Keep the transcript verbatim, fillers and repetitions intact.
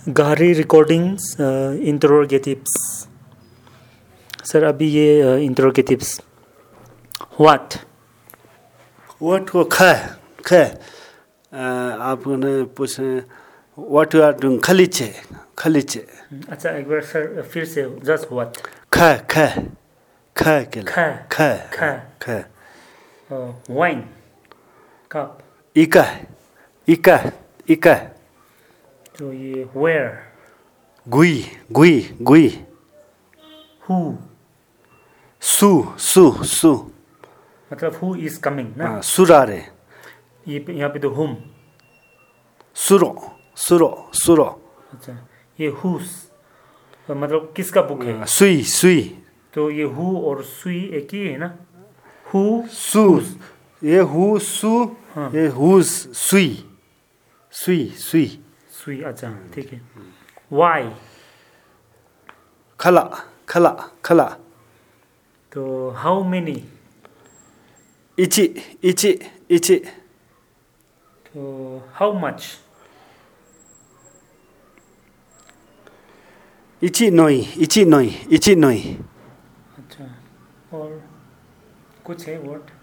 गहरी recordings इंट्रोगेटिव्स। Sir अभी ये इंट्रोगेटिव्स व्हाट व्हाट को ख ख आपने पूछे व्हाट यू आर डूइंग खलीचे खलीचे। अच्छा एक बार सर फिर से जस्ट व्हाट ख ख ख के ख ख ख ख वाइन कप इका इका इका तो ये वेयर गुई गुई गुई हु सु सु सु मतलब हु इज कमिंग ना सुरारे ये यहाँ पे तो हुम सुरो सुरो सुरो। अच्छा ये हुस मतलब किसका बुक है सुई सुई तो ये हु और सुई एक ही है ना हु सु ये हु सु हाँ। ये हुस सुई सुई सुई सुई अच्छा ठीक है वाई खला खला खला तो हाउ मेनी इची इची इची तो हाउ मच इची नोई इची नोई इची नोई। अच्छा और कुछ है वर्ड